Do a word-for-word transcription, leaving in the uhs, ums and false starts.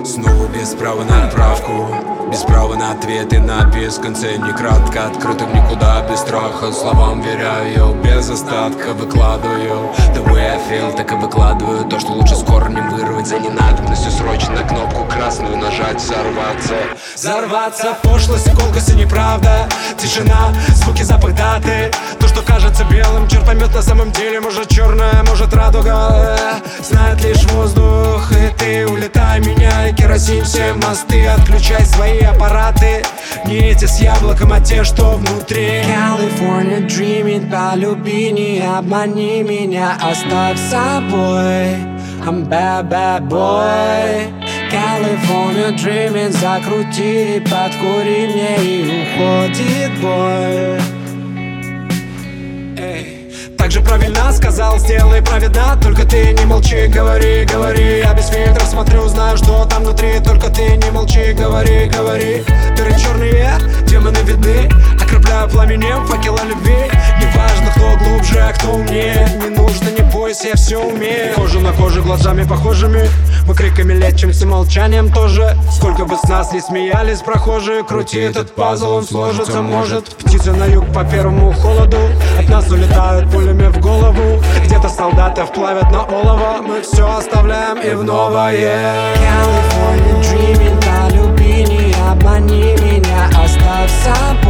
Снова без права на отправку, без права на ответы, напис в конце не кратко, открытым никуда, без страха. Словам веряю, без остатка выкладываю. The way I feel, так и выкладываю то, что лучше с корнем вырвать. За ненадобностью срочно на кнопку красную нажать, взорваться. Взорваться, пошлость, колкость и неправда. Тишина, звуки, запах даты. То, что кажется белым, черт поймет, на самом деле может черная, может радуга. Знает лишь воздух, и ты улетай, меняй керосин, все мосты, отключай свои аппараты. Не эти с яблоком, а те, что внутри. California dreaming, полюби, не обмани меня, оставь собой. I'm bad, bad boy. California dreaming, закрути, подкури мне, и уходит бой. Так же правильно сказал, сделай праведно. Только ты не молчи, говори, говори. Я без фильтров смотрю, знаю, что там внутри. Только ты не молчи, говори, говори. Дыры черные, демоны видны. Окропляю пламенем факела любви. Неважно, кто глубже, а кто умнее. Не нужно, не бойся, я все умею. Кожа на коже, глазами похожими. Мы криками лечимся, молчанием тоже. Сколько бы с нас не смеялись прохожие, крути этот пазл, он сложится, может. Птицы на юг по первому холоду. От нас улетают пулями в голову. Где-то солдатов плавят на олово. Мы все оставляем и в новое. California dreaming, полюби, не обмани меня, оставь собой.